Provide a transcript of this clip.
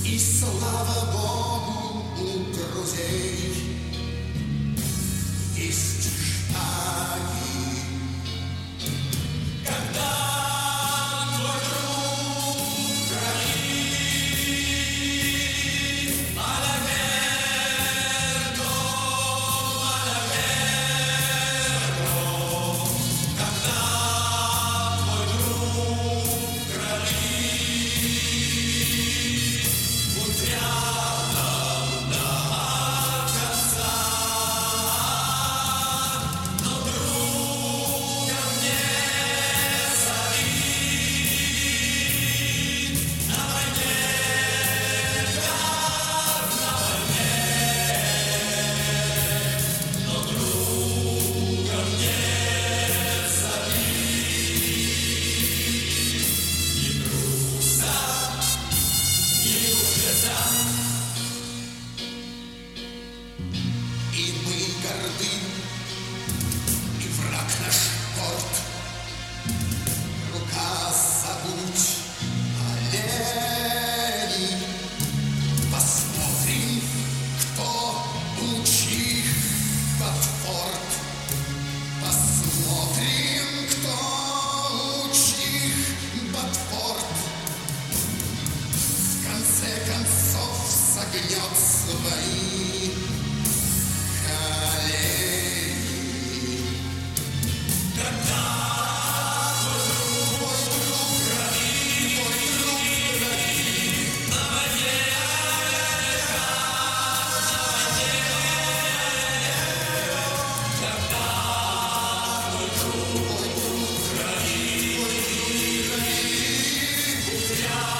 И слава Богу, у друзей есть шаги. Когда твой друг говорит: «Malaverto, Malaverto», когда твой друг говорит: «Будь рядом до конца», но друга мне зови. На войне, как на войне, но друга мне зови. Ни труса, ни лжеца. И мы горды, и враг наш горд. Рука забудь оленей. Посмотрим, кто у чьих ботфорд. Посмотрим, кто у чьих ботфорд. В конце концов согнет свои колени. Когда твой друг говорит, на войне, когда твой друг говорит: «Будь рядом